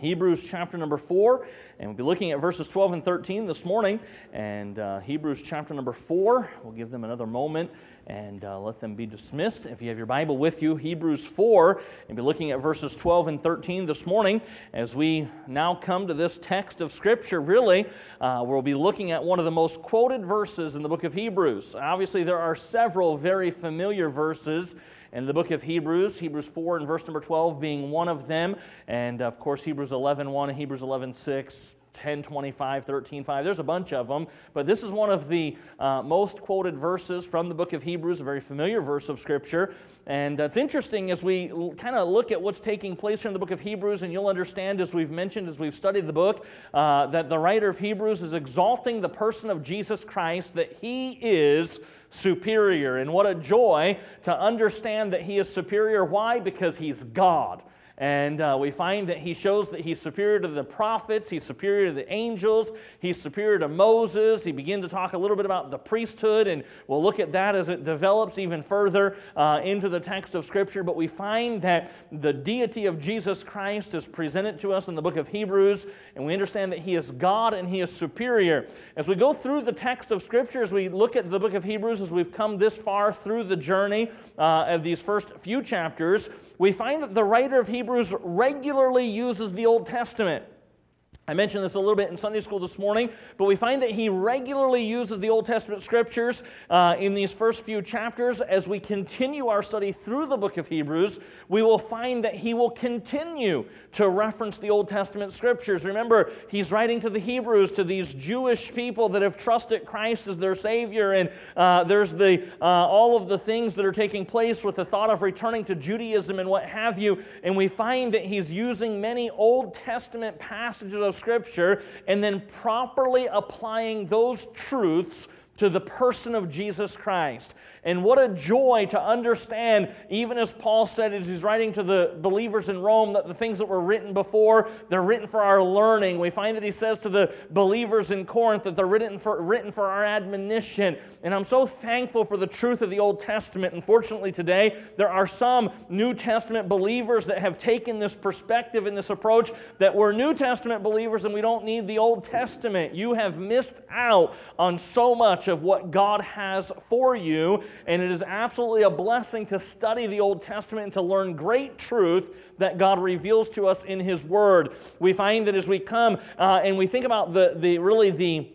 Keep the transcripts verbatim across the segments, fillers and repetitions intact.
Hebrews chapter number four, and we'll be looking at verses twelve and thirteen this morning. And uh, Hebrews chapter number four, we'll give them another moment and uh, let them be dismissed. If you have your Bible with you, Hebrews four, and be looking at verses twelve and thirteen this morning. As we now come to this text of Scripture, really, uh, we'll be looking at one of the most quoted verses in the book of Hebrews. Obviously, there are several very familiar verses in the book of Hebrews, Hebrews four and verse number twelve being one of them, and of course Hebrews eleven one and Hebrews eleven six, ten twenty-five, thirteen five. There's a bunch of them, but this is one of the uh, most quoted verses from the book of Hebrews, a very familiar verse of Scripture. And it's interesting as we kind of look at what's taking place here in the book of Hebrews, and you'll understand as we've mentioned, as we've studied the book, uh, that the writer of Hebrews is exalting the person of Jesus Christ, that He is superior. And what a joy to understand that He is superior. Why? Because He's God. And uh, we find that He shows that He's superior to the prophets, He's superior to the angels, He's superior to Moses. He begins to talk a little bit about the priesthood, and we'll look at that as it develops even further uh, into the text of Scripture. But we find that the deity of Jesus Christ is presented to us in the book of Hebrews, and we understand that He is God and He is superior. As we go through the text of Scripture, as we look at the book of Hebrews, as we've come this far through the journey uh, of these first few chapters, we find that the writer of Hebrews regularly uses the Old Testament. I mentioned this a little bit in Sunday school this morning, but we find that he regularly uses the Old Testament Scriptures uh, in these first few chapters. As we continue our study through the book of Hebrews, we will find that he will continue to reference the Old Testament Scriptures. Remember, he's writing to the Hebrews, to these Jewish people that have trusted Christ as their Savior, and uh, there's the uh, all of the things that are taking place with the thought of returning to Judaism and what have you, and we find that he's using many Old Testament passages of Scripture and then properly applying those truths to the person of Jesus Christ. And what a joy to understand, even as Paul said as he's writing to the believers in Rome, that the things that were written before, they're written for our learning. We find that he says to the believers in Corinth that they're written for, written for our admonition. And I'm so thankful for the truth of the Old Testament. Unfortunately today, there are some New Testament believers that have taken this perspective and this approach that we're New Testament believers and we don't need the Old Testament. You have missed out on so much of what God has for you. And it is absolutely a blessing to study the Old Testament and to learn great truth that God reveals to us in His Word. We find that as we come uh, and we think about the, the really the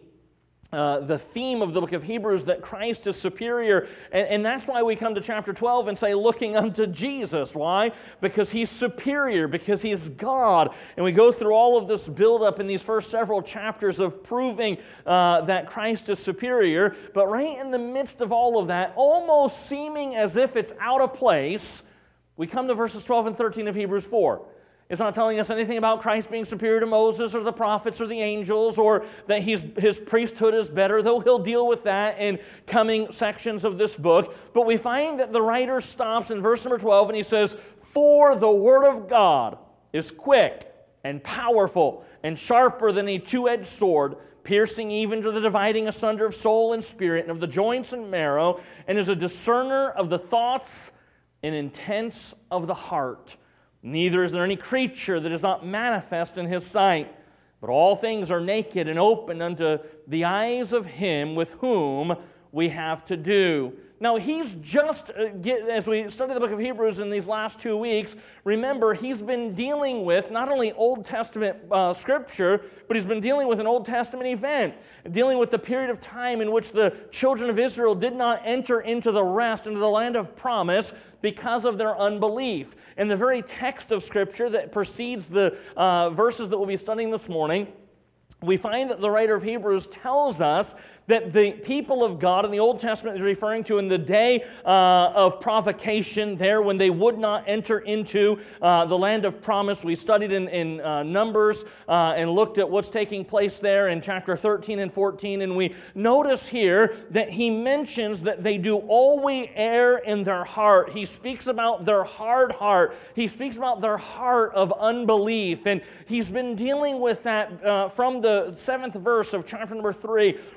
Uh, the theme of the book of Hebrews, that Christ is superior, and, and that's why we come to chapter twelve and say, looking unto Jesus. Why? Because He's superior, because He's God. And we go through all of this buildup in these first several chapters of proving uh, that Christ is superior, but right in the midst of all of that, almost seeming as if it's out of place, we come to verses twelve and thirteen of Hebrews four. It's not telling us anything about Christ being superior to Moses or the prophets or the angels, or that he's, his priesthood is better, though he'll deal with that in coming sections of this book. But we find that the writer stops in verse number twelve and he says, "For the Word of God is quick and powerful and sharper than a two-edged sword, piercing even to the dividing asunder of soul and spirit and of the joints and marrow, and is a discerner of the thoughts and intents of the heart. Neither is there any creature that is not manifest in His sight, but all things are naked and open unto the eyes of Him with whom we have to do." Now, he's just, uh, as we study the book of Hebrews in these last two weeks, remember, he's been dealing with not only Old Testament uh, Scripture, but he's been dealing with an Old Testament event, dealing with the period of time in which the children of Israel did not enter into the rest, into the land of promise, because of their unbelief. And the very text of Scripture that precedes the uh, verses that we'll be studying this morning, we find that the writer of Hebrews tells us that the people of God in the Old Testament is referring to in the day uh, of provocation there when they would not enter into uh, the land of promise. We studied in, in uh, Numbers uh, and looked at what's taking place there in chapter thirteen and fourteen, and we notice here that he mentions that they do always err in their heart. He speaks about their hard heart. He speaks about their heart of unbelief, and he's been dealing with that uh, from the seventh verse of chapter number three. We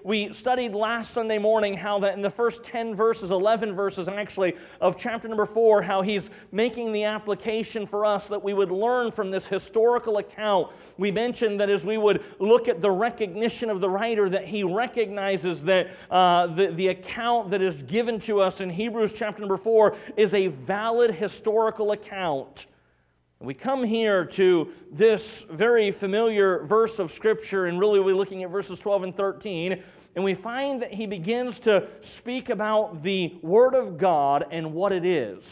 studied last Sunday morning how that in the first ten verses, eleven verses actually, of chapter number four, how he's making the application for us that we would learn from this historical account. We mentioned that as we would look at the recognition of the writer, that he recognizes that uh, the, the account that is given to us in Hebrews chapter number four is a valid historical account. We come here to this very familiar verse of Scripture, and really we're looking at verses twelve and thirteen, and we find that he begins to speak about the Word of God and what it is.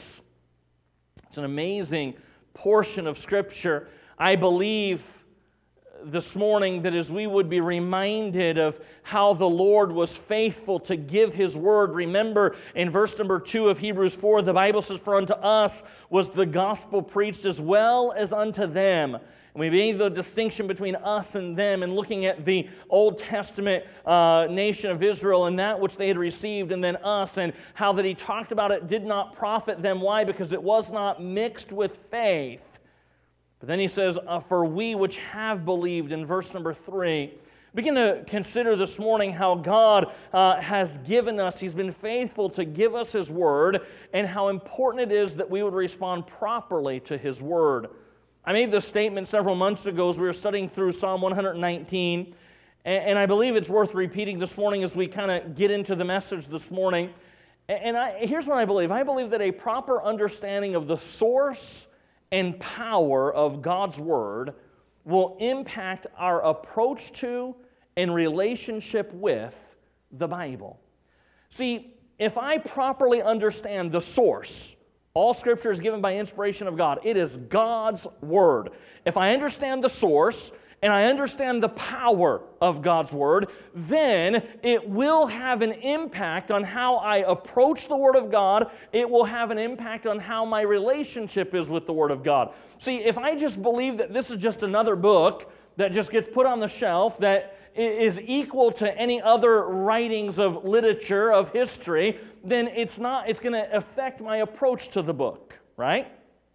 It's an amazing portion of Scripture. I believe this morning that as we would be reminded of how the Lord was faithful to give His Word. Remember in verse number two of Hebrews four, the Bible says, "For unto us was the gospel preached as well as unto them." And we made the distinction between us and them, and looking at the Old Testament uh, nation of Israel and that which they had received, and then us, and how that he talked about it did not profit them. Why? Because it was not mixed with faith. But then he says, uh, "For we which have believed," in verse number three. Begin to consider this morning how God uh, has given us, He's been faithful to give us His Word, and how important it is that we would respond properly to His Word. I made this statement several months ago as we were studying through Psalm one hundred nineteen, and, and I believe it's worth repeating this morning as we kind of get into the message this morning. And, and I, here's what I believe. I believe that a proper understanding of the source and power of God's Word will impact our approach to and relationship with the Bible. See, if I properly understand the source, all Scripture is given by inspiration of God. It is God's Word. If I understand the source and I understand the power of God's Word, then it will have an impact on how I approach the Word of God. It will have an impact on how my relationship is with the Word of God. See, if I just believe that this is just another book that just gets put on the shelf, that is equal to any other writings of literature, of history, then it's not, it's going to affect my approach to the book, right?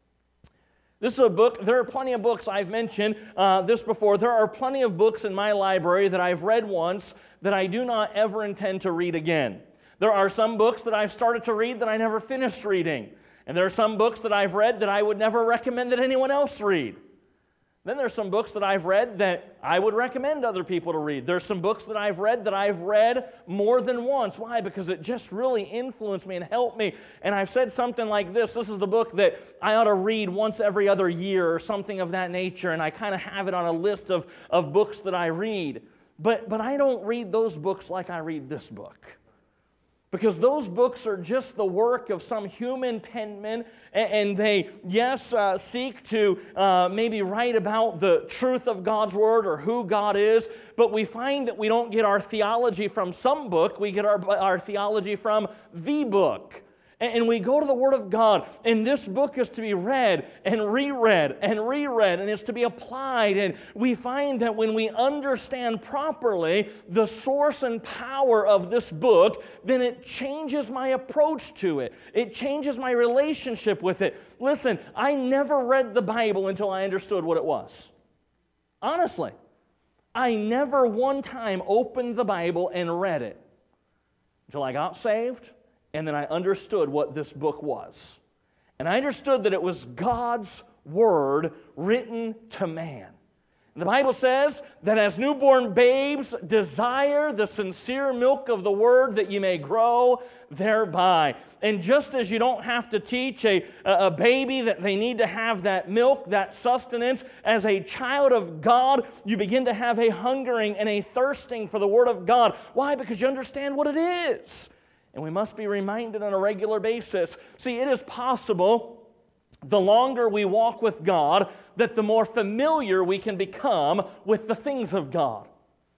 This is a book, there are plenty of books, I've mentioned uh, this before, there are plenty of books in my library that I've read once that I do not ever intend to read again. There are some books that I've started to read that I never finished reading. And there are some books that I've read that I would never recommend that anyone else read. Then there's some books that I've read that I would recommend other people to read. There's some books that I've read that I've read more than once. Why? Because it just really influenced me and helped me. And I've said something like this. This is the book that I ought to read once every other year or something of that nature. And I kind of have it on a list of, of books that I read. But, but I don't read those books like I read this book. Because those books are just the work of some human penman, and they, yes, uh, seek to uh, maybe write about the truth of God's Word or who God is, but we find that we don't get our theology from some book, we get our, our theology from the book. And we go to the Word of God, and this book is to be read and reread and reread, and it's to be applied. And we find that when we understand properly the source and power of this book, then it changes my approach to it. It changes my relationship with it. Listen, I never read the Bible until I understood what it was. Honestly, I never one time opened the Bible and read it until I got saved. And then I understood what this book was. And I understood that it was God's Word written to man. And the Bible says that as newborn babes desire the sincere milk of the Word, that you may grow thereby. And just as you don't have to teach a, a baby that they need to have that milk, that sustenance, as a child of God, you begin to have a hungering and a thirsting for the Word of God. Why? Because you understand what it is. And we must be reminded on a regular basis. See, it is possible, the longer we walk with God, that the more familiar we can become with the things of God.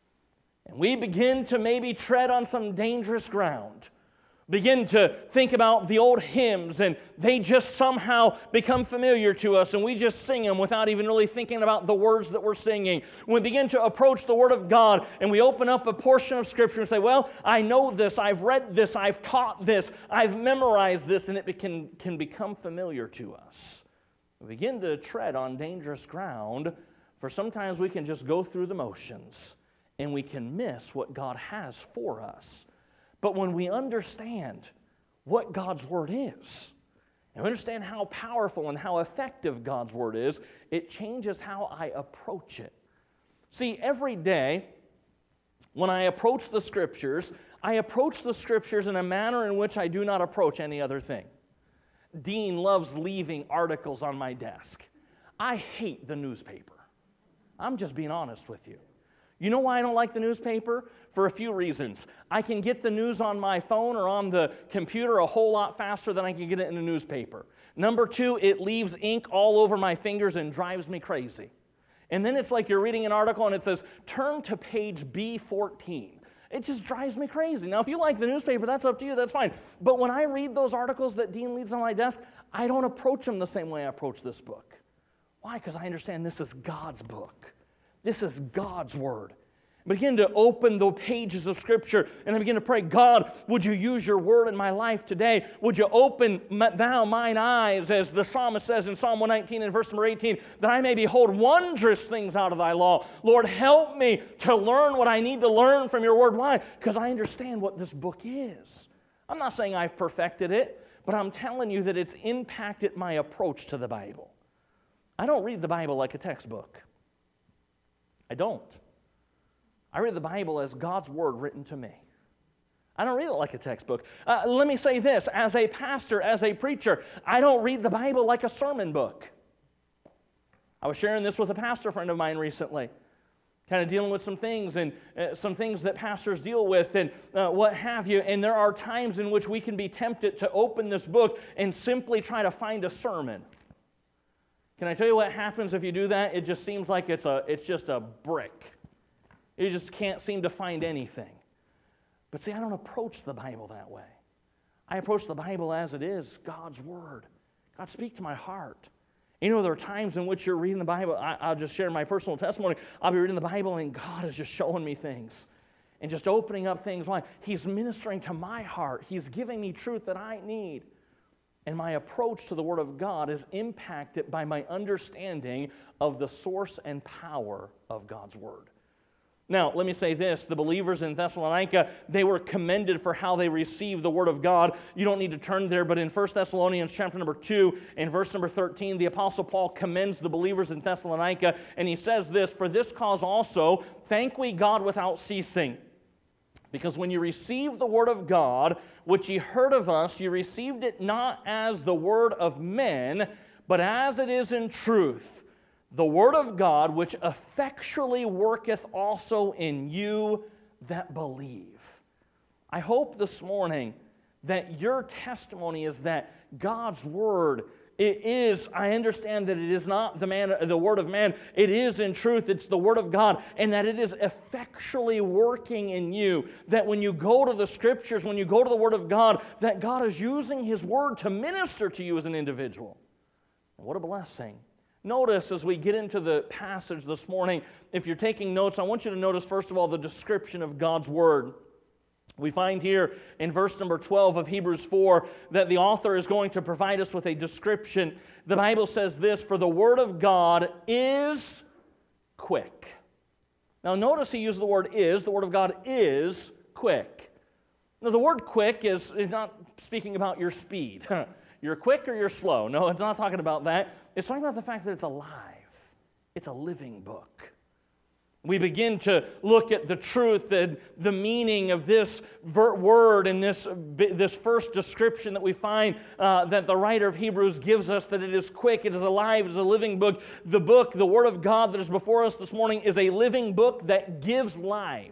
And we begin to maybe tread on some dangerous ground. Begin to think about the old hymns, and they just somehow become familiar to us, and we just sing them without even really thinking about the words that we're singing. When we begin to approach the Word of God, and we open up a portion of Scripture and say, well, I know this, I've read this, I've taught this, I've memorized this, and it can, can become familiar to us. We begin to tread on dangerous ground, for sometimes we can just go through the motions and we can miss what God has for us. But when we understand what God's Word is, and we understand how powerful and how effective God's Word is, it changes how I approach it. See, every day when I approach the Scriptures, I approach the Scriptures in a manner in which I do not approach any other thing. Dean loves leaving articles on my desk. I hate the newspaper. I'm just being honest with you. You know why I don't like the newspaper? For a few reasons. I can get the news on my phone or on the computer a whole lot faster than I can get it in a newspaper. Number two, it leaves ink all over my fingers and drives me crazy. And then it's like you're reading an article and it says, turn to page B fourteen. It just drives me crazy. Now, if you like the newspaper, that's up to you, that's fine. But when I read those articles that Dean leaves on my desk, I don't approach them the same way I approach this book. Why? Because I understand this is God's book. This is God's Word. I begin to open the pages of Scripture, and I begin to pray, God, would you use your Word in my life today? Would you open thou mine eyes, as the psalmist says in Psalm one nineteen and verse number eighteen, that I may behold wondrous things out of thy law. Lord, help me to learn what I need to learn from your Word. Why? Because I understand what this book is. I'm not saying I've perfected it, but I'm telling you that it's impacted my approach to the Bible. I don't read the Bible like a textbook. I don't. I read the Bible as God's Word written to me. I don't read it like a textbook. Uh, let me say this, as a pastor, as a preacher, I don't read the Bible like a sermon book. I was sharing this with a pastor friend of mine recently, kind of dealing with some things and uh, some things that pastors deal with and uh, what have you, and there are times in which we can be tempted to open this book and simply try to find a sermon. Can I tell you what happens if you do that? It just seems like it's a it's just a brick. You just can't seem to find anything. But see, I don't approach the Bible that way. I approach the Bible as it is, God's Word. God, speak to my heart. You know, there are times in which you're reading the Bible. I, I'll just share my personal testimony. I'll be reading the Bible and God is just showing me things and just opening up things. Why? He's ministering to my heart. He's giving me truth that I need. And my approach to the Word of God is impacted by my understanding of the source and power of God's Word. Now, let me say this. The believers in Thessalonica, they were commended for how they received the Word of God. You don't need to turn there, but in First Thessalonians chapter number two, in verse number thirteen, the Apostle Paul commends the believers in Thessalonica, and he says this, "For this cause also thank we God without ceasing. Because when you received the Word of God, which ye heard of us, you received it not as the word of men, but as it is in truth, the Word of God, which effectually worketh also in you that believe." I hope this morning that your testimony is that God's Word, it is, I understand that it is not the man, the word of man, it is in truth, it's the Word of God, and that it is effectually working in you, that when you go to the Scriptures, when you go to the Word of God, that God is using His Word to minister to you as an individual. What a blessing. Notice as we get into the passage this morning, if you're taking notes, I want you to notice first of all the description of God's Word. We find here in verse number twelve of Hebrews four that the author is going to provide us with a description. The Bible says this, "For the Word of God is quick." Now notice he used the word is. The Word of God is quick. Now the word quick is, is not speaking about your speed. You're quick or you're slow. No, it's not talking about that. It's talking about the fact that it's alive. It's a living book. We begin to look at the truth and the meaning of this word and this, this first description that we find uh, that the writer of Hebrews gives us, that it is quick, it is alive, it is a living book. The book, the Word of God that is before us this morning is a living book that gives life.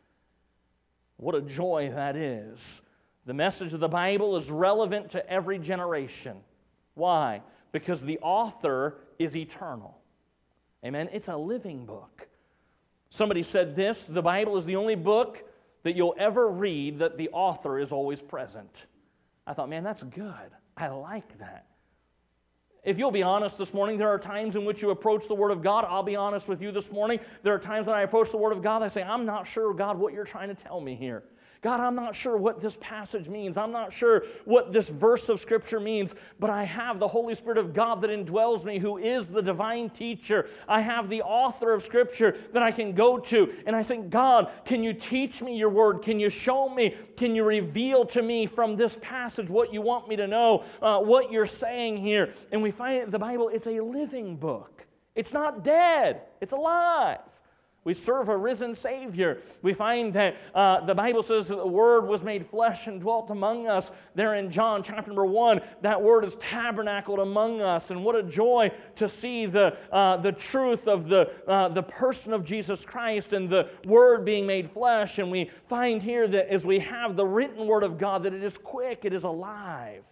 What a joy that is. The message of the Bible is relevant to every generation. Why? Because the author is eternal. Amen? It's a living book. Somebody said this, the Bible is the only book that you'll ever read that the author is always present. I thought, man, that's good. I like that. If you'll be honest this morning, there are times in which you approach the Word of God. I'll be honest with you this morning. There are times when I approach the Word of God, I say, I'm not sure, God, what you're trying to tell me here. God, I'm not sure what this passage means. I'm not sure what this verse of Scripture means, but I have the Holy Spirit of God that indwells me, who is the divine teacher. I have the author of Scripture that I can go to, and I say, God, can you teach me your word? Can you show me? Can you reveal to me from this passage what you want me to know, uh, what you're saying here? And we find the Bible, it's a living book. It's not dead. It's alive. We serve a risen Savior. We find that uh, the Bible says that the Word was made flesh and dwelt among us. There in John chapter number one, that Word is tabernacled among us. And what a joy to see the, uh, the truth of the, uh, the person of Jesus Christ and the Word being made flesh. And we find here that as we have the written Word of God, that it is quick, it is alive.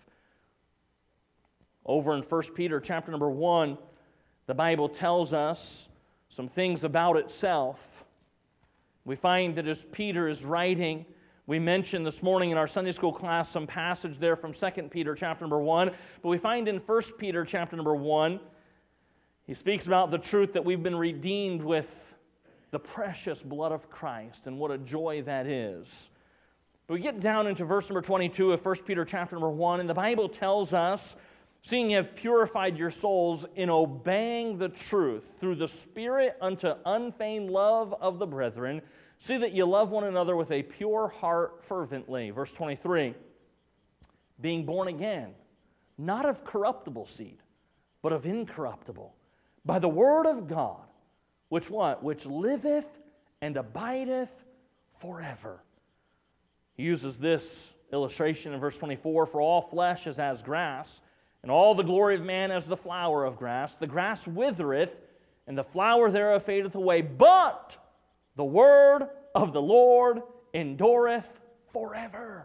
Over in First Peter chapter number one, the Bible tells us some things about itself. We find that as Peter is writing, we mentioned this morning in our Sunday school class some passage there from Second Peter chapter number one, but we find in First Peter chapter number one, he speaks about the truth that we've been redeemed with the precious blood of Christ, and what a joy that is. But we get down into verse number twenty-two of First Peter chapter number one, and the Bible tells us, seeing you have purified your souls in obeying the truth through the Spirit unto unfeigned love of the brethren, see that you love one another with a pure heart fervently. Verse twenty-three, being born again, not of corruptible seed, but of incorruptible, by the word of God, which what? Which liveth and abideth forever. He uses this illustration in verse twenty-four, for all flesh is as grass, and all the glory of man as the flower of grass. The grass withereth, and the flower thereof fadeth away, but the word of the Lord endureth forever.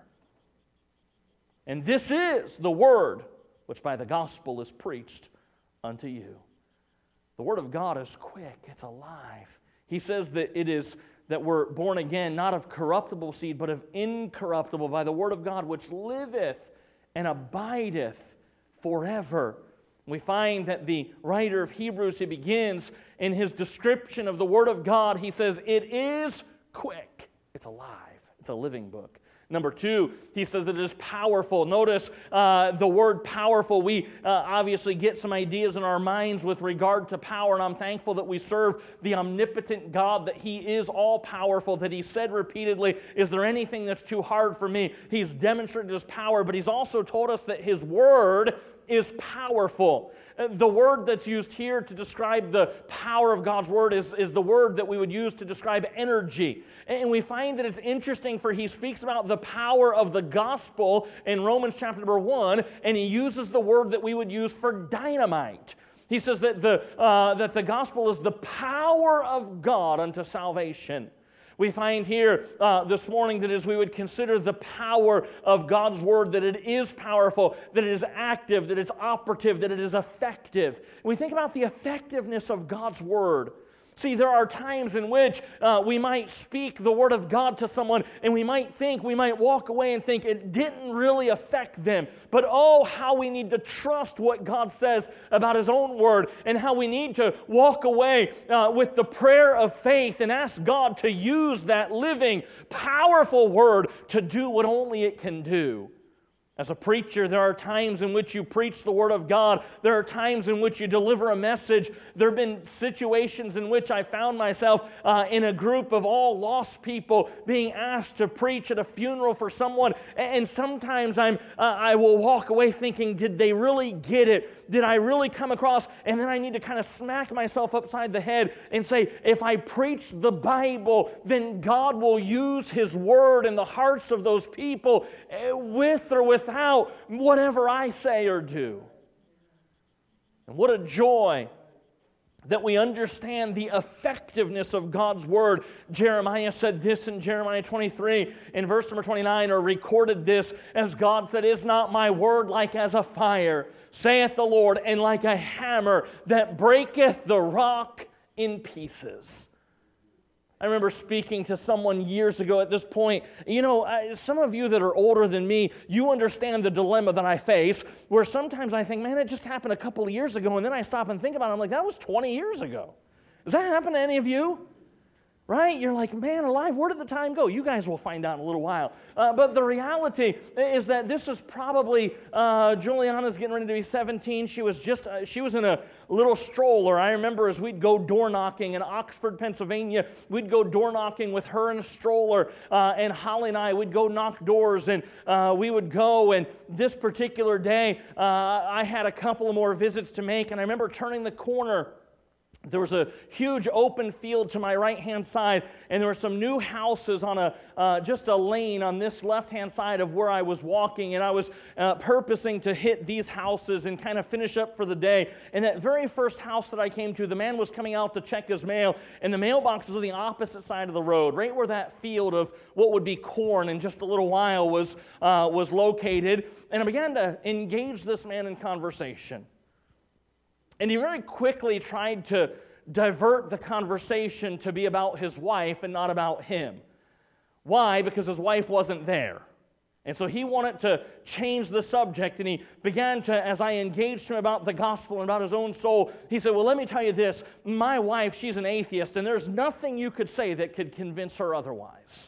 And this is the word which by the gospel is preached unto you. The word of God is quick, it's alive. He says that it is that we're born again, not of corruptible seed, but of incorruptible, by the word of God, which liveth and abideth forever. We find that the writer of Hebrews, he begins in his description of the Word of God, he says, it is quick. It's alive. It's a living book. Number two, he says that it is powerful. Notice uh, the word powerful. We uh, obviously get some ideas in our minds with regard to power, and I'm thankful that we serve the omnipotent God, that He is all-powerful, that He said repeatedly, is there anything that's too hard for me? He's demonstrated His power, but He's also told us that His Word is powerful. The word that's used here to describe the power of God's Word is, is the word that we would use to describe energy. And we find that it's interesting, for he speaks about the power of the gospel in Romans chapter number one, and he uses the word that we would use for dynamite. He says that the, uh, that the gospel is the power of God unto salvation. We find here uh, this morning that as we would consider the power of God's Word, that it is powerful, that it is active, that it's operative, that it is effective. We think about the effectiveness of God's Word. See, there are times in which uh, we might speak the Word of God to someone, and we might think, we might walk away and think it didn't really affect them. But oh, how we need to trust what God says about His own Word, and how we need to walk away uh, with the prayer of faith and ask God to use that living, powerful Word to do what only it can do. As a preacher, there are times in which you preach the Word of God. There are times in which you deliver a message. There have been situations in which I found myself uh, in a group of all lost people being asked to preach at a funeral for someone. And sometimes I'm, uh, I will walk away thinking, did they really get it? Did I really come across? And then I need to kind of smack myself upside the head and say, if I preach the Bible, then God will use His Word in the hearts of those people with or without whatever I say or do. And what a joy that we understand the effectiveness of God's Word. Jeremiah said this in Jeremiah twenty-three, in verse number twenty-nine, or recorded this, as God said, is not my word like as a fire, saith the Lord, and like a hammer that breaketh the rock in pieces. I remember speaking to someone years ago at this point. You know, I, some of you that are older than me, you understand the dilemma that I face, where sometimes I think, man, it just happened a couple of years ago, and then I stop and think about it, I'm like, that was twenty years ago. Does that happen to any of you? Right? You're like, man alive, where did the time go? You guys will find out in a little while. Uh, but the reality is that this is probably, uh, Juliana's getting ready to be seventeen. She was just, uh, she was in a little stroller. I remember as we'd go door knocking in Oxford, Pennsylvania, we'd go door knocking with her in a stroller. Uh, and Holly and I, we'd go knock doors, and uh, we would go. And this particular day, uh, I had a couple of more visits to make. And I remember turning the corner. There was a huge open field to my right-hand side, and there were some new houses on a uh, just a lane on this left-hand side of where I was walking, and I was uh, purposing to hit these houses and kind of finish up for the day. And that very first house that I came to, the man was coming out to check his mail, and the mailbox was on the opposite side of the road, right where that field of what would be corn in just a little while was, uh, was located. And I began to engage this man in conversation. And he very quickly tried to divert the conversation to be about his wife and not about him. Why? Because his wife wasn't there. And so he wanted to change the subject, and he began to, as I engaged him about the gospel and about his own soul, he said, well, let me tell you this. My wife, she's an atheist, and there's nothing you could say that could convince her otherwise.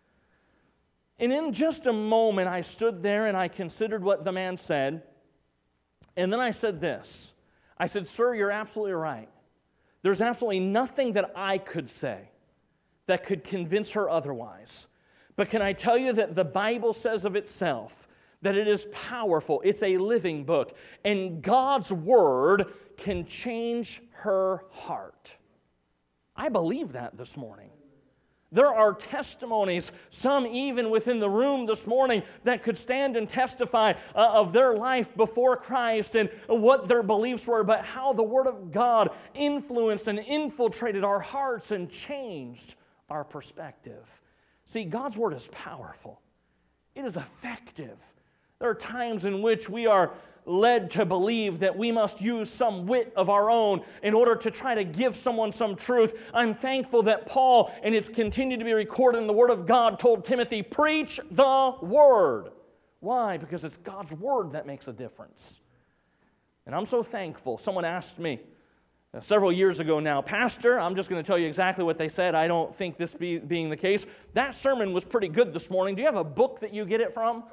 And in just a moment, I stood there and I considered what the man said, and then I said this. I said, sir, you're absolutely right. There's absolutely nothing that I could say that could convince her otherwise. But can I tell you that the Bible says of itself that it is powerful, it's a living book, and God's Word can change her heart. I believe that this morning. There are testimonies, some even within the room this morning, that could stand and testify uh, of their life before Christ and what their beliefs were, but how the Word of God influenced and infiltrated our hearts and changed our perspective. See, God's Word is powerful. It is effective. There are times in which we are led to believe that we must use some wit of our own in order to try to give someone some truth. I'm thankful that Paul, and it's continued to be recorded in the Word of God, told Timothy, preach the Word. Why? Because it's God's Word that makes a difference. And I'm so thankful. Someone asked me uh, several years ago now, Pastor, I'm just going to tell you exactly what they said. I don't think this be, being the case. That sermon was pretty good this morning. Do you have a book that you get it from?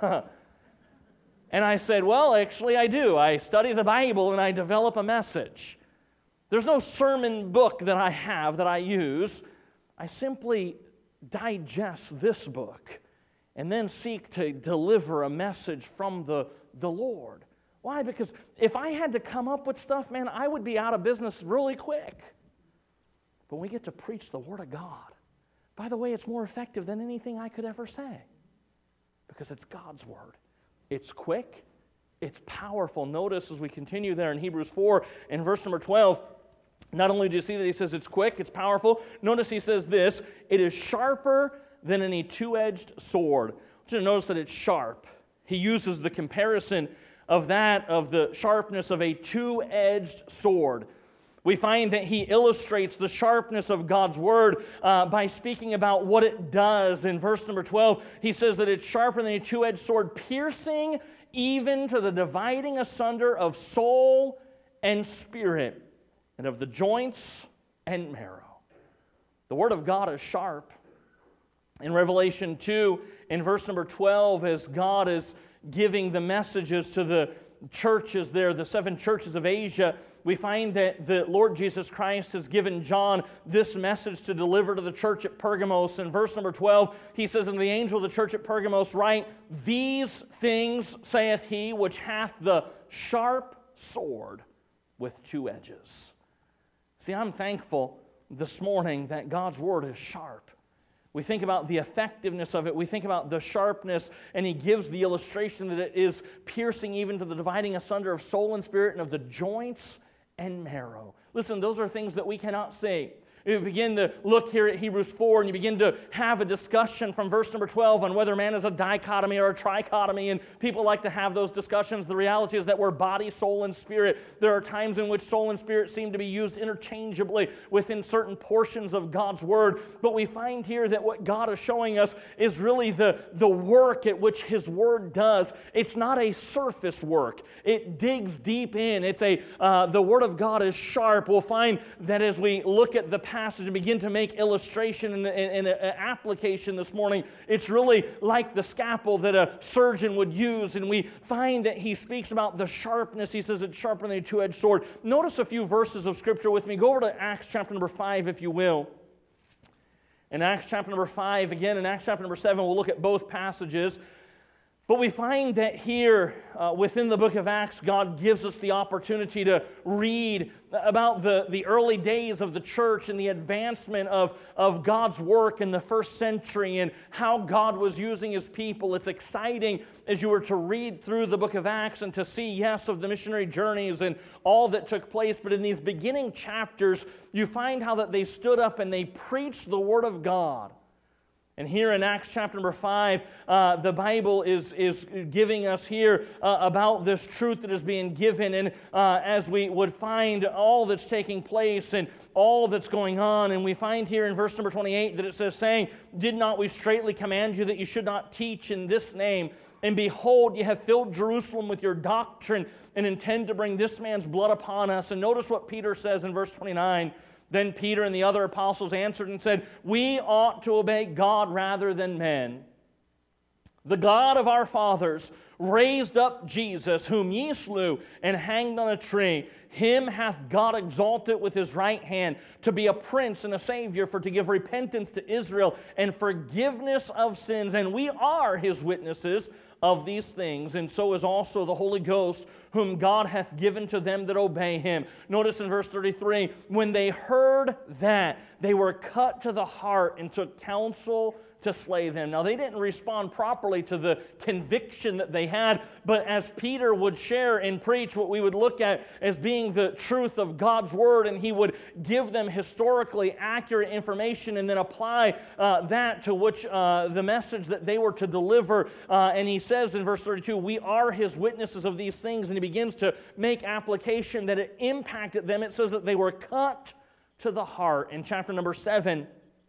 And I said, well, actually I do. I study the Bible and I develop a message. There's no sermon book that I have that I use. I simply digest this book and then seek to deliver a message from the, the Lord. Why? Because if I had to come up with stuff, man, I would be out of business really quick. But we get to preach the Word of God. By the way, it's more effective than anything I could ever say because it's God's Word. It's quick. It's powerful. Notice as we continue there in Hebrews four and verse number twelve, not only do you see that he says it's quick, it's powerful, notice he says this, it is sharper than any two-edged sword. I want you to notice that it's sharp. He uses the comparison of that, of the sharpness of a two-edged sword. We find that he illustrates the sharpness of God's Word uh, by speaking about what it does. In verse number twelve, he says that it's sharper than a two-edged sword, piercing even to the dividing asunder of soul and spirit, and of the joints and marrow. The Word of God is sharp. In Revelation two, in verse number twelve, as God is giving the messages to the churches there, the seven churches of Asia, we find that the Lord Jesus Christ has given John this message to deliver to the church at Pergamos. In verse number twelve, he says, "And the angel of the church at Pergamos write, These things saith he which hath the sharp sword with two edges." See, I'm thankful this morning that God's Word is sharp. We think about the effectiveness of it. We think about the sharpness, and he gives the illustration that it is piercing even to the dividing asunder of soul and spirit and of the joints and marrow. Listen, those are things that we cannot see. You begin to look here at Hebrews four, and you begin to have a discussion from verse number twelve on whether man is a dichotomy or a trichotomy, and people like to have those discussions. The reality is that we're body, soul, and spirit. There are times in which soul and spirit seem to be used interchangeably within certain portions of God's Word, but we find here that what God is showing us is really the, the work at which His Word does. It's not a surface work. It digs deep in. It's a uh, the Word of God is sharp. We'll find that as we look at the passage and begin to make illustration and, and, and an application this morning, it's really like the scalpel that a surgeon would use. And we find that he speaks about the sharpness. He says it's sharper than a two-edged sword. Notice a few verses of Scripture with me. Go over to Acts chapter number five, if you will. In Acts chapter number five, again, in Acts chapter number seven, we'll look at both passages. But we find that here uh, within the book of Acts, God gives us the opportunity to read about the, the early days of the church and the advancement of, of God's work in the first century and how God was using His people. It's exciting as you were to read through the book of Acts and to see, yes, of the missionary journeys and all that took place. But in these beginning chapters, you find how that they stood up and they preached the Word of God. And here in Acts chapter number five, uh, the Bible is, is giving us here uh, about this truth that is being given. And uh, as we would find all that's taking place and all that's going on, and we find here in verse number twenty-eight that it says, saying, "Did not we straitly command you that you should not teach in this name? And behold, ye have filled Jerusalem with your doctrine and intend to bring this man's blood upon us." And notice what Peter says in verse twenty-nine. "Then Peter and the other apostles answered and said, We ought to obey God rather than men. The God of our fathers raised up Jesus, whom ye slew and hanged on a tree. Him hath God exalted with His right hand to be a prince and a Savior, for to give repentance to Israel and forgiveness of sins. And we are His witnesses of these things, and so is also the Holy Ghost, whom God hath given to them that obey Him." Notice in verse thirty-three, "When they heard that, they were cut to the heart and took counsel to slay them." Now, they didn't respond properly to the conviction that they had, but as Peter would share and preach what we would look at as being the truth of God's Word, and he would give them historically accurate information and then apply uh, that to which uh, the message that they were to deliver. Uh, and he says in verse thirty-two, "We are His witnesses of these things," and he begins to make application that it impacted them. It says that they were cut to the heart. In chapter number seven,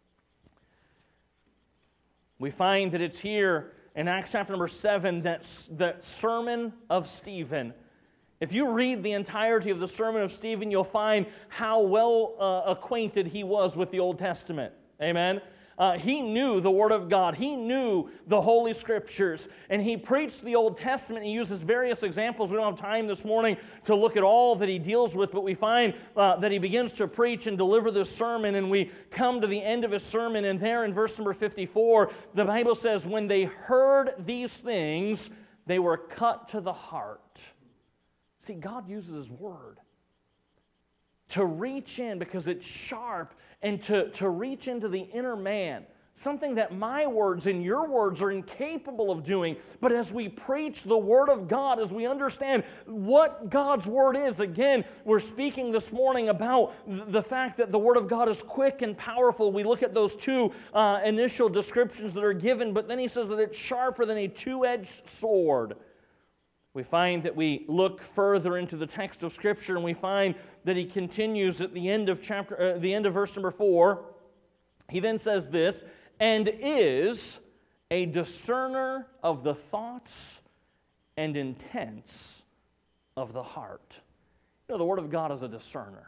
we find that it's here in Acts chapter number seven, that, that sermon of Stephen. If you read the entirety of the sermon of Stephen, you'll find how well uh, acquainted he was with the Old Testament. Amen? Uh, he knew the Word of God. He knew the Holy Scriptures. And he preached the Old Testament. He uses various examples. We don't have time this morning to look at all that he deals with, but we find uh, that he begins to preach and deliver this sermon, and we come to the end of his sermon, and there in verse number fifty-four, the Bible says, "When they heard these things, they were cut to the heart." See, God uses His Word to reach in because it's sharp, and to, to reach into the inner man, something that my words and your words are incapable of doing. But as we preach the Word of God, as we understand what God's Word is, again, we're speaking this morning about the fact that the Word of God is quick and powerful. We look at those two uh, initial descriptions that are given, but then he says that it's sharper than a two-edged sword. We find that we look further into the text of Scripture, and we find that he continues at the end of chapter, uh, the end of verse number four. He then says this, "And is a discerner of the thoughts and intents of the heart." You know, the Word of God is a discerner.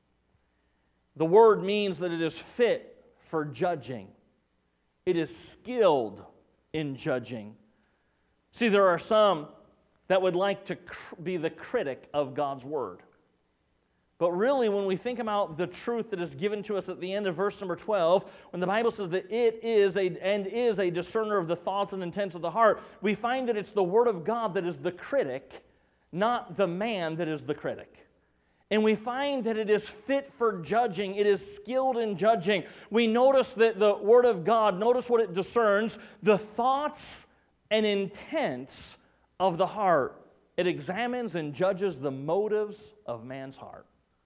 The Word means that it is fit for judging. It is skilled in judging. See, there are some that would like to cr- be the critic of God's Word. But really, when we think about the truth that is given to us at the end of verse number twelve, when the Bible says that it is a, and is a discerner of the thoughts and intents of the heart, we find that it's the Word of God that is the critic, not the man that is the critic. And we find that it is fit for judging. It is skilled in judging. We notice that the Word of God, notice what it discerns, the thoughts and intents of the heart. It examines and judges the motives of man's heart.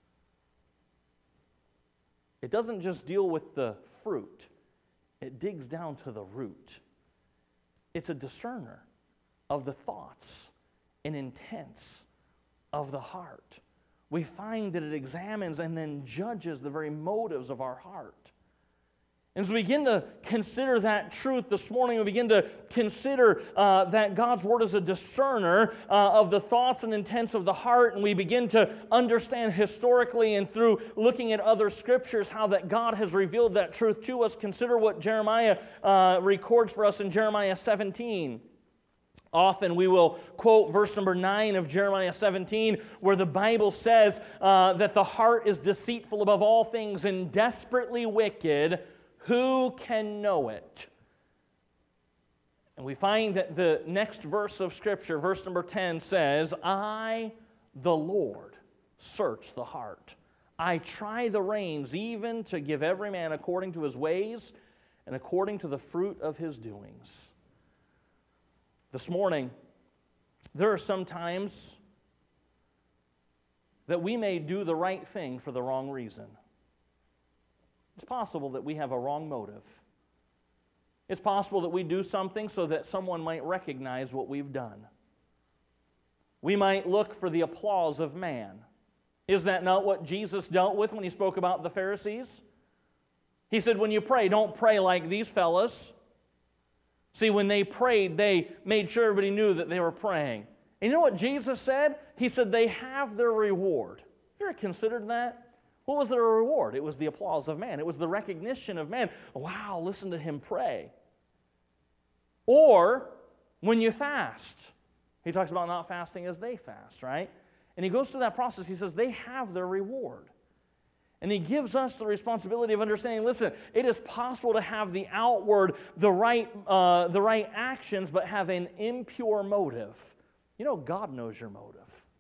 It doesn't just deal with the fruit. It digs down to the root. It's a discerner of the thoughts and intents of the heart. We find that it examines and then judges the very motives of our heart. As we begin to consider that truth this morning, we begin to consider uh, that God's Word is a discerner uh, of the thoughts and intents of the heart, and we begin to understand historically and through looking at other Scriptures how that God has revealed that truth to us. Consider what Jeremiah uh, records for us in Jeremiah seventeen. Often we will quote verse number nine of Jeremiah seventeen, where the Bible says uh, that the heart is deceitful above all things and desperately wicked. Who can know it? And we find that the next verse of Scripture, verse number ten, says, I, the Lord, search the heart. I try the reins, even to give every man according to his ways and according to the fruit of his doings. This morning, there are some times that we may do the right thing for the wrong reason. It's possible that we have a wrong motive. It's possible that we do something so that someone might recognize what we've done. We might look for the applause of man. Is that not what Jesus dealt with when he spoke about the Pharisees? He said, when you pray, don't pray like these fellas. See, when they prayed, they made sure everybody knew that they were praying. And you know what Jesus said? He said, they have their reward. You ever considered that? What was their reward? It was the applause of man. It was the recognition of man. Wow, listen to him pray. Or when you fast. He talks about not fasting as they fast, right? And he goes through that process. He says they have their reward. And he gives us the responsibility of understanding, listen, it is possible to have the outward, the right, uh, the right actions, but have an impure motive. You know, God knows your motive.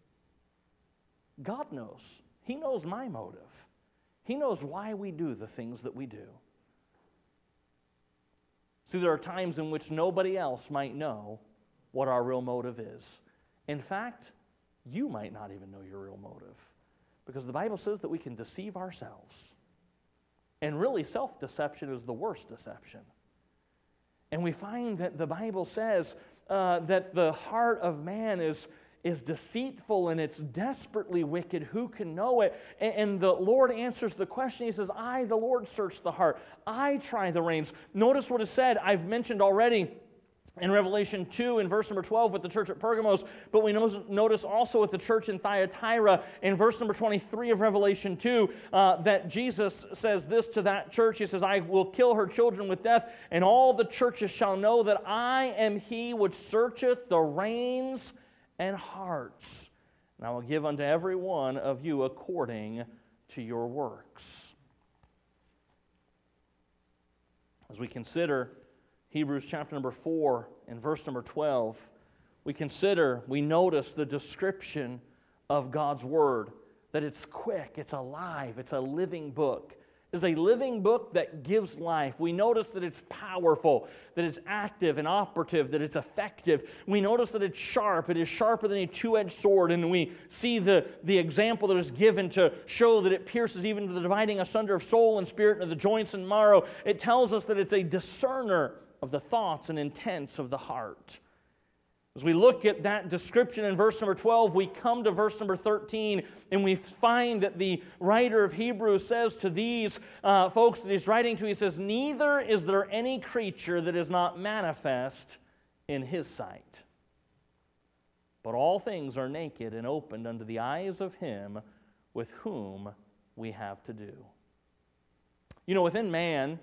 God knows. He knows my motive. He knows why we do the things that we do. See, there are times in which nobody else might know what our real motive is. In fact, you might not even know your real motive, because the Bible says that we can deceive ourselves. And really, self-deception is the worst deception. And we find that the Bible says uh, that the heart of man is is deceitful and it's desperately wicked. Who can know it? And, and the Lord answers the question. He says, I, the Lord, search the heart. I try the reins. Notice what is said. I've mentioned already in Revelation two in verse number twelve with the church at Pergamos, but we notice also with the church in Thyatira in verse number twenty-three of Revelation two uh, that Jesus says this to that church. He says, I will kill her children with death, and all the churches shall know that I am he which searcheth the reins and hearts, and I will give unto every one of you according to your works. As we consider Hebrews chapter number four and verse number twelve, we consider, we notice the description of God's Word, that it's quick, it's alive, it's a living book. Is a living book that gives life. We notice that it's powerful, that it's active and operative, that it's effective. We notice that it's sharp. It is sharper than a two-edged sword, and we see the, the example that is given to show that it pierces even to the dividing asunder of soul and spirit and of the joints and marrow. It tells us that it's a discerner of the thoughts and intents of the heart. As we look at that description in verse number twelve, we come to verse number thirteen, and we find that the writer of Hebrews says to these uh, folks that he's writing to, he says, neither is there any creature that is not manifest in his sight. But all things are naked and opened unto the eyes of him with whom we have to do. You know, within man,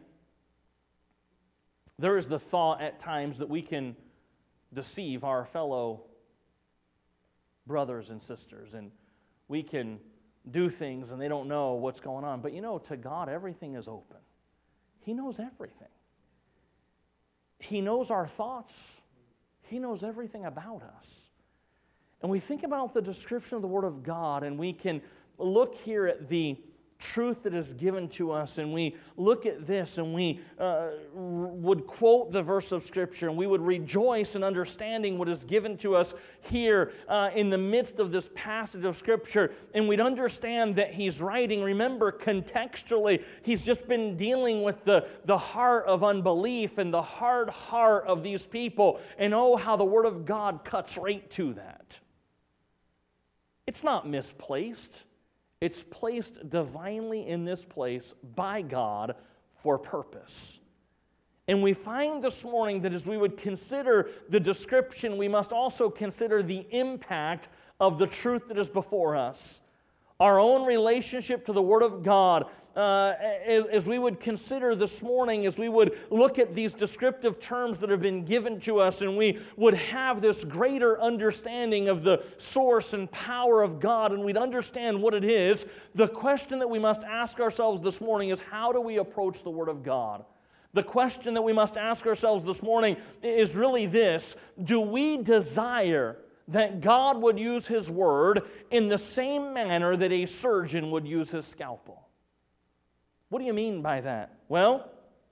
there is the thought at times that we can deceive our fellow brothers and sisters, and we can do things and they don't know what's going on. But you know, to God, everything is open. He knows everything. He knows our thoughts. He knows everything about us. And we think about the description of the Word of God, and we can look here at the truth that is given to us, and we look at this and we uh, would quote the verse of Scripture, and we would rejoice in understanding what is given to us here uh, in the midst of this passage of Scripture, and we'd understand that he's writing, remember, contextually, he's just been dealing with the, the heart of unbelief and the hard heart of these people, and oh, how the Word of God cuts right to that. It's not misplaced. It's placed divinely in this place by God for a purpose. And we find this morning that as we would consider the description, we must also consider the impact of the truth that is before us. Our own relationship to the Word of God, uh, as, as we would consider this morning, as we would look at these descriptive terms that have been given to us, and we would have this greater understanding of the source and power of God, and we'd understand what it is, the question that we must ask ourselves this morning is, how do we approach the Word of God? The question that we must ask ourselves this morning is really this: do we desire that God would use His Word in the same manner that a surgeon would use his scalpel? What do you mean by that? Well,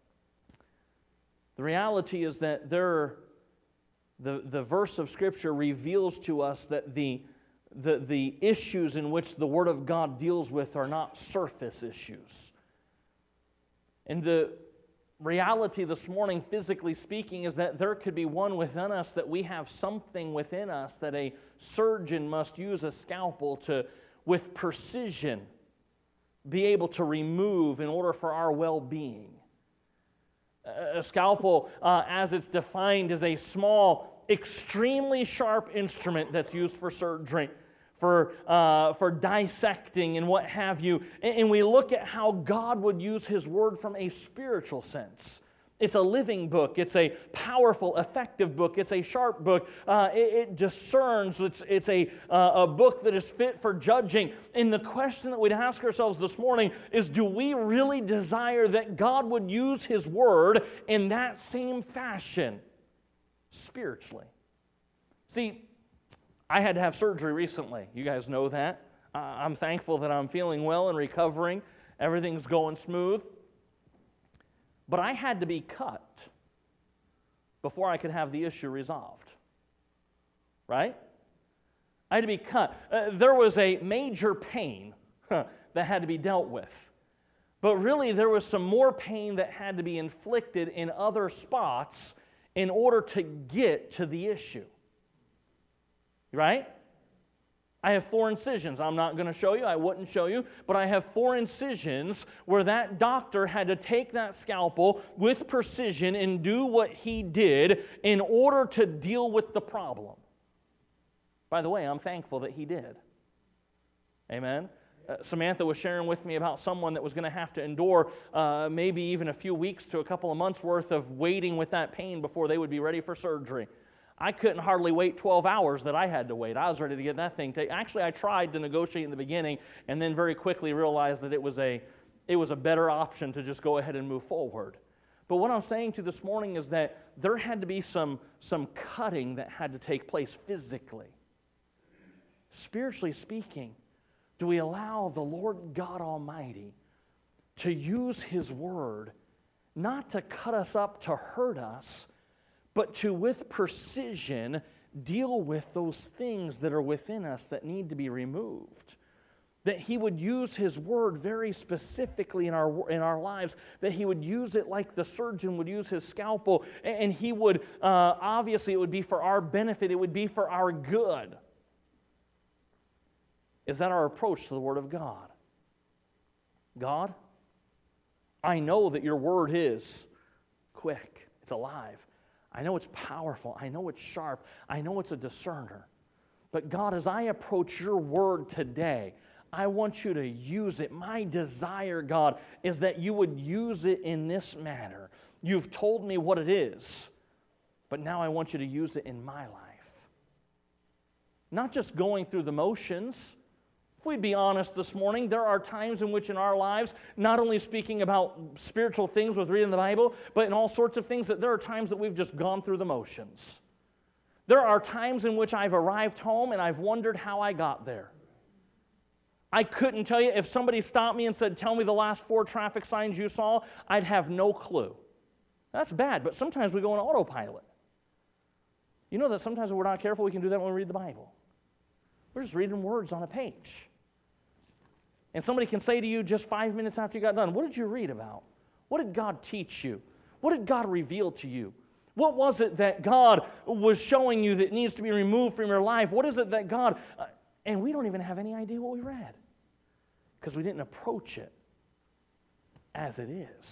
the reality is that there, the, the verse of Scripture reveals to us that the, the, the issues in which the Word of God deals with are not surface issues. And the reality this morning, physically speaking, is that there could be one within us, that we have something within us that a surgeon must use a scalpel to, with precision, be able to remove in order for our well-being. A scalpel, uh, as it's defined, is a small, extremely sharp instrument that's used for surgery, for uh, for dissecting and what have you. And, and we look at how God would use His Word from a spiritual sense. It's a living book. It's a powerful, effective book. It's a sharp book. Uh, it, it discerns. It's, it's a, uh, a book that is fit for judging. And the question that we'd ask ourselves this morning is, do we really desire that God would use His Word in that same fashion spiritually? See, I had to have surgery recently. You guys know that. Uh, I'm thankful that I'm feeling well and recovering. Everything's going smooth. But I had to be cut before I could have the issue resolved. Right? I had to be cut. Uh, there was a major pain huh, that had to be dealt with. But really, there was some more pain that had to be inflicted in other spots in order to get to the issue. Right? I have four incisions. I'm not going to show you. I wouldn't show you. But I have four incisions where that doctor had to take that scalpel with precision and do what he did in order to deal with the problem. By the way, I'm thankful that he did. Amen? Uh, Samantha was sharing with me about someone that was going to have to endure uh, maybe even a few weeks to a couple of months worth of waiting with that pain before they would be ready for surgery. I couldn't hardly wait twelve hours that I had to wait. I was ready to get that thing taken. Actually, I tried to negotiate in the beginning and then very quickly realized that it was a it was a better option to just go ahead and move forward. But what I'm saying to you this morning is that there had to be some, some cutting that had to take place physically. Spiritually speaking, do we allow the Lord God Almighty to use His Word not to cut us up to hurt us, but to, with precision, deal with those things that are within us that need to be removed? That He would use His Word very specifically in our, in our lives, that He would use it like the surgeon would use his scalpel, and He would, uh, obviously it would be for our benefit, it would be for our good. Is that our approach to the Word of God? God, I know that Your Word is quick, it's alive. I know it's powerful. I know it's sharp. I know it's a discerner. But God, as I approach Your Word today, I want You to use it. My desire, God, is that You would use it in this manner. You've told me what it is, but now I want You to use it in my life. Not just going through the motions. If we'd be honest this morning, there are times in which in our lives, not only speaking about spiritual things with reading the Bible, but in all sorts of things, that there are times that we've just gone through the motions. There are times in which I've arrived home and I've wondered how I got there. I couldn't tell you. If somebody stopped me and said, tell me the last four traffic signs you saw, I'd have no clue. That's bad, but sometimes we go on autopilot. You know that sometimes if we're not careful, we can do that when we read the Bible. We're just reading words on a page. And somebody can say to you just five minutes after you got done, what did you read about? What did God teach you? What did God reveal to you? What was it that God was showing you that needs to be removed from your life? What is it that God... Uh, and we don't even have any idea what we read because we didn't approach it as it is.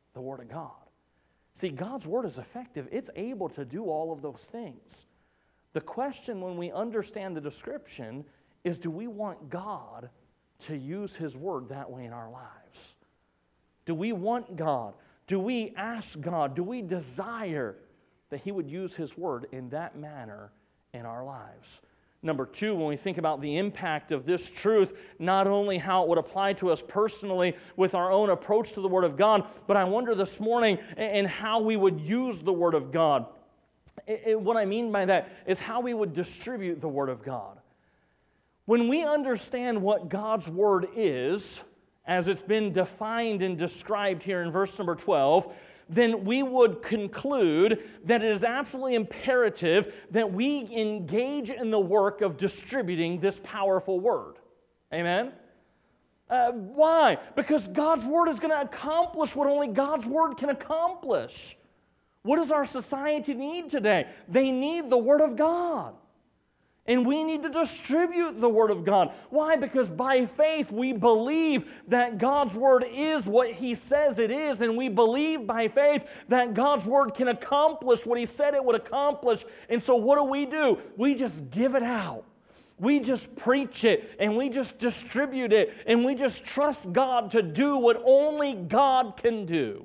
the Word of God. See, God's Word is effective. It's able to do all of those things. The question when we understand the description is, do we want God to use His Word that way in our lives? Do we want God? Do we ask God? Do we desire that He would use His Word in that manner in our lives? Number two, when we think about the impact of this truth, not only how it would apply to us personally with our own approach to the Word of God, but I wonder this morning in how we would use the Word of God. It, it, what I mean by that is how we would distribute the Word of God. When we understand what God's Word is, as it's been defined and described here in verse number twelve, then we would conclude that it is absolutely imperative that we engage in the work of distributing this powerful Word. Amen? Uh, why? Because God's Word is going to accomplish what only God's Word can accomplish. What does our society need today? They need the Word of God. And we need to distribute the Word of God. Why? Because by faith we believe that God's Word is what He says it is, and we believe by faith that God's Word can accomplish what He said it would accomplish. And so what do we do? We just give it out. We just preach it, and we just distribute it, and we just trust God to do what only God can do.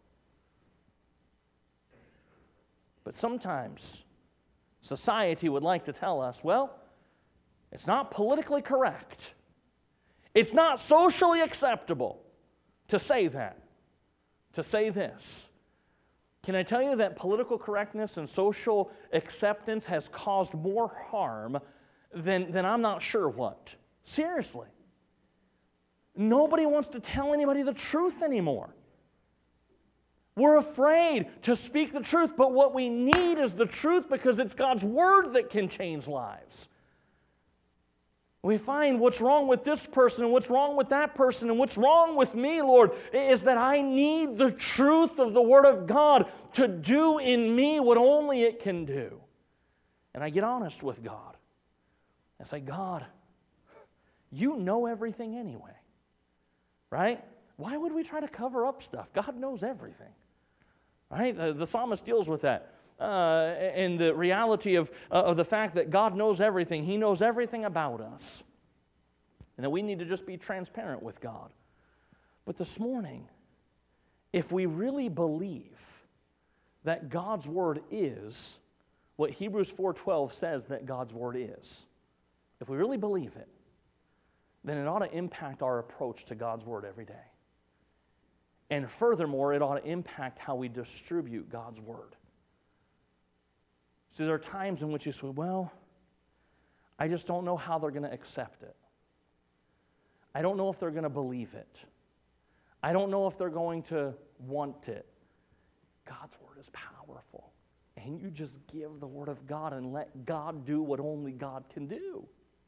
But sometimes society would like to tell us, well, it's not politically correct. It's not socially acceptable to say that, to say this. Can I tell you that political correctness and social acceptance has caused more harm than, than I'm not sure what? Seriously. Nobody wants to tell anybody the truth anymore. We're afraid to speak the truth, but what we need is the truth because it's God's Word that can change lives. We find what's wrong with this person and what's wrong with that person and what's wrong with me, Lord, is that I need the truth of the Word of God to do in me what only it can do. And I get honest with God. I say, God, you know everything anyway, right? Why would we try to cover up stuff? God knows everything, right? The, the psalmist deals with that. Uh, and the reality of, uh, of the fact that God knows everything. He knows everything about us. And that we need to just be transparent with God. But this morning, if we really believe that God's Word is what Hebrews four twelve says that God's Word is, if we really believe it, then it ought to impact our approach to God's Word every day. And furthermore, it ought to impact how we distribute God's Word. So there are times in which you say, well, I just don't know how they're going to accept it. I don't know if they're going to believe it. I don't know if they're going to want it. God's Word is powerful. And you just give the Word of God and let God do what only God can do.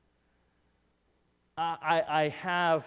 I, I, I have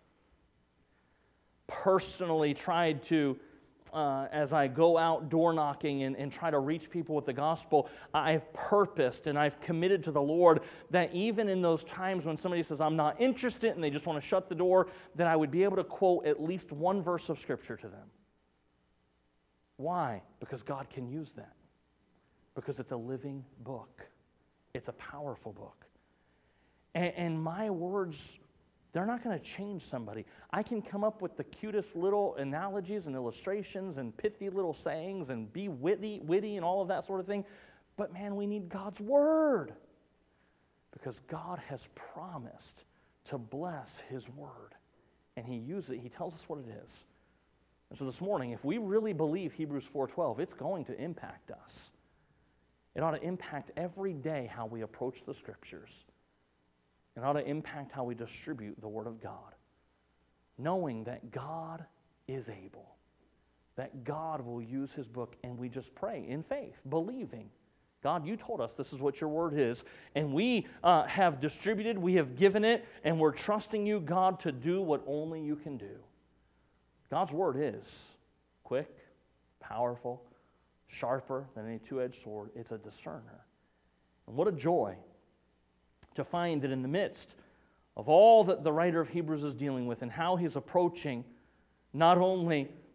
personally tried to, uh, as I go out door knocking and, and try to reach people with the gospel, I've purposed and I've committed to the Lord that even in those times when somebody says, I'm not interested, and they just want to shut the door, that I would be able to quote at least one verse of Scripture to them. Why? Because God can use that. Because it's a living book. It's a powerful book. And, and my words, they're not going to change somebody. I can come up with the cutest little analogies and illustrations and pithy little sayings and be witty, witty and all of that sort of thing. But man, we need God's Word. Because God has promised to bless His Word. And He uses it. He tells us what it is. And so this morning, if we really believe Hebrews four twelve, it's going to impact us. It ought to impact every day how we approach the Scriptures. It ought to impact how we distribute the Word of God, knowing that God is able, that God will use His book, and we just pray in faith, believing. God, you told us this is what your Word is, and we uh, have distributed, we have given it, and we're trusting you, God, to do what only you can do. God's Word is quick, powerful, sharper than any two-edged sword. It's a discerner. And what a joy to find that in the midst of all that the writer of Hebrews is dealing with and how he's approaching not only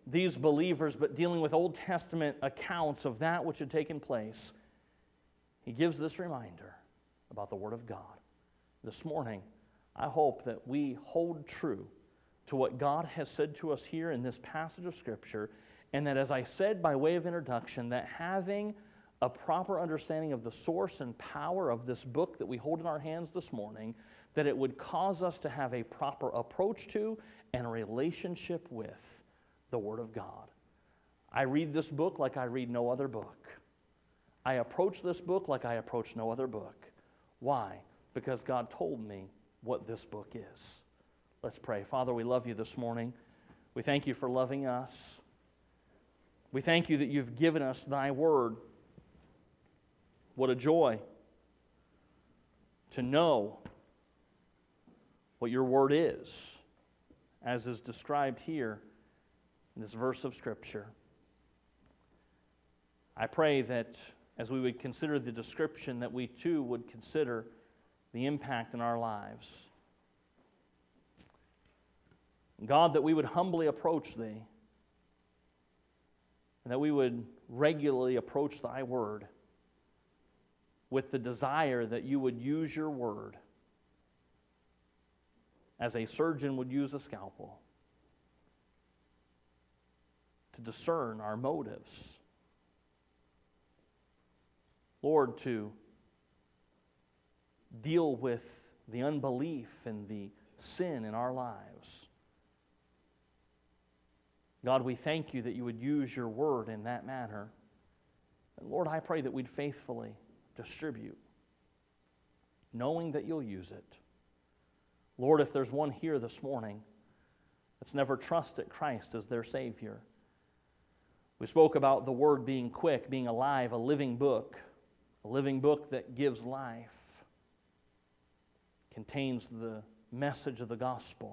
these believers, but dealing with Old Testament accounts of that which had taken place, he gives this reminder about the Word of God. This morning, I hope that we hold true to what God has said to us here in this passage of Scripture, and that, as I said by way of introduction, that having a proper understanding of the source and power of this book that we hold in our hands this morning, that it would cause us to have a proper approach to and a relationship with the Word of God. I read this book like I read no other book. I approach this book like I approach no other book. Why? Because God told me what this book is. Let's pray. Father, we love you this morning. We thank you for loving us. We thank you that you've given us thy word. What a joy to know what your word is, as is described here in this verse of Scripture. I pray that as we would consider the description, that we too would consider the impact in our lives. God, that we would humbly approach thee, and that we would regularly approach thy word with the desire that you would use your word as a surgeon would use a scalpel to discern our motives. Lord, to deal with the unbelief and the sin in our lives. God, we thank you that you would use your word in that manner. And Lord, I pray that we'd faithfully distribute, knowing that you'll use it. Lord, if there's one here this morning that's never trusted Christ as their Savior, we spoke about the word being quick, being alive, a living book, a living book that gives life, contains the message of the gospel.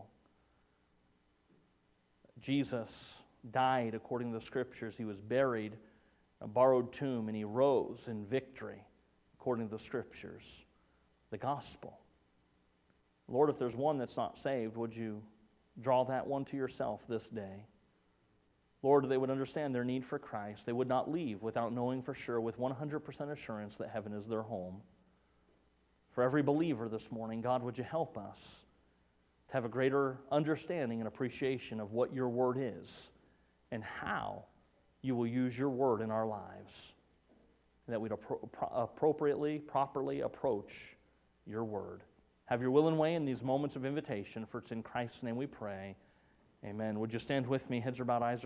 Jesus died according to the Scriptures. He was buried in a borrowed tomb, and he rose in victory according to the Scriptures, the gospel. Lord, if there's one that's not saved, would you draw that one to yourself this day? Lord, they would understand their need for Christ. They would not leave without knowing for sure, with one hundred percent assurance, that heaven is their home. For every believer this morning, God, would you help us to have a greater understanding and appreciation of what your word is and how you will use your word in our lives, and that we'd appro- appropriately, properly approach your word. Have your will and way in these moments of invitation, for it's in Christ's name we pray. Amen. Would you stand with me? Heads are bowed, eyes are